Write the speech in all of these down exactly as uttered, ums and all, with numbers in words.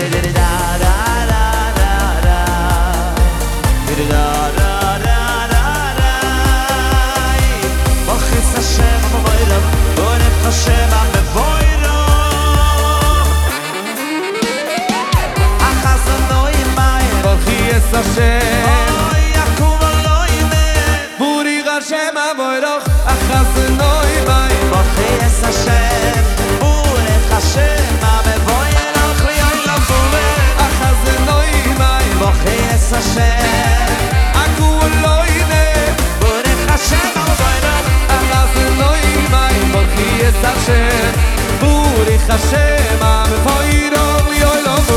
Hashem, I'm for you, you're love.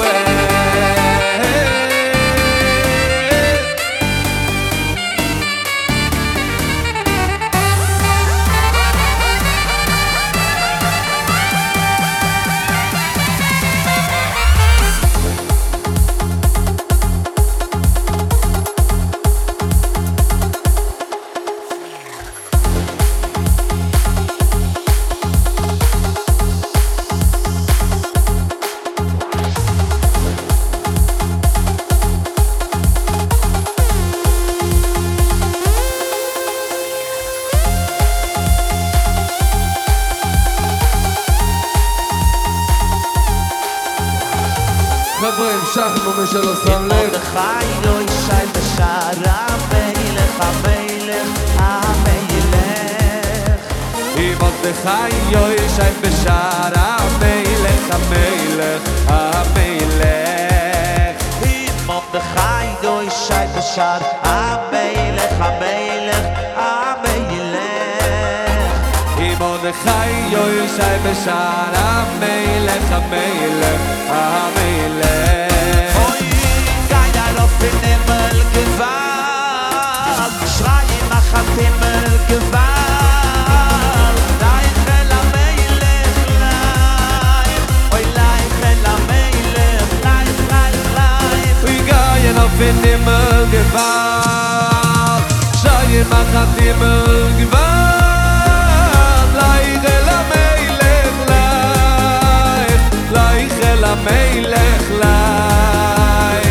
חבר'ה, המשכנו מי שלא שם לב. מרדכי לא ישי בשער המלך, המלך, המלך. עם מרדכי לא ישי בשער המלך, המלך, המלך. עם מרדכי לא ישי בשער המלך, המלך, המלך. עם מרדכי לא ישי בשער המלך, המלך, המלך. in Himmel gewahrt, Schreien mach an Himmel gewahrt, Leich el HaMelech, Leich, Leich el HaMelech, Leich.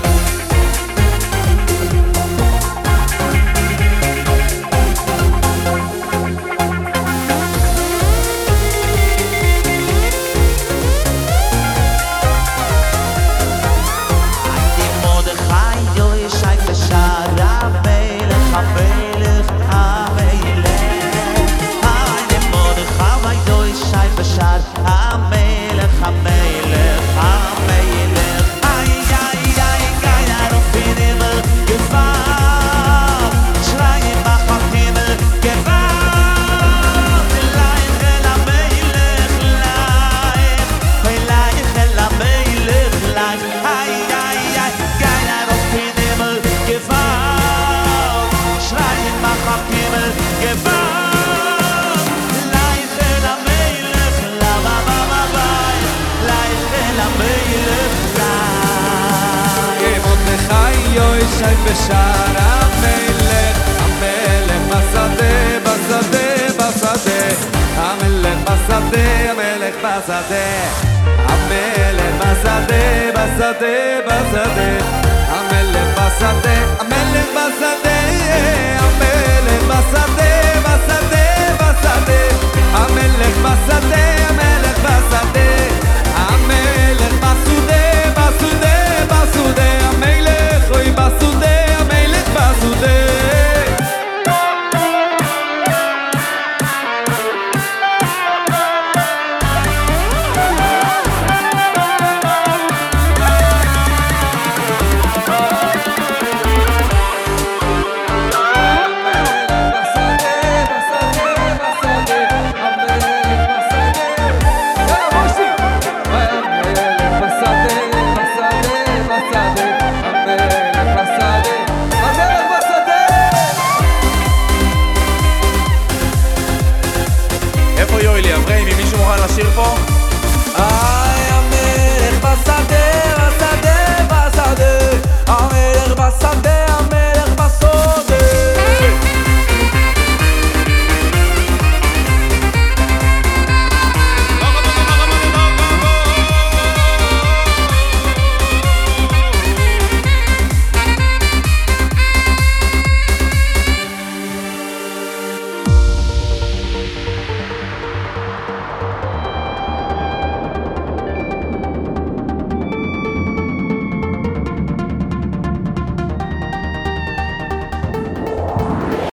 בשער המלך, המלך בשדה, בשדה, בשדה, המלך בשדה, המלך בשדה, המלך בשדה, בשדה, בשדה, המלך בשדה, המלך בשדה, המלך בשדה, בשדה, בשדה, המלך בשדה.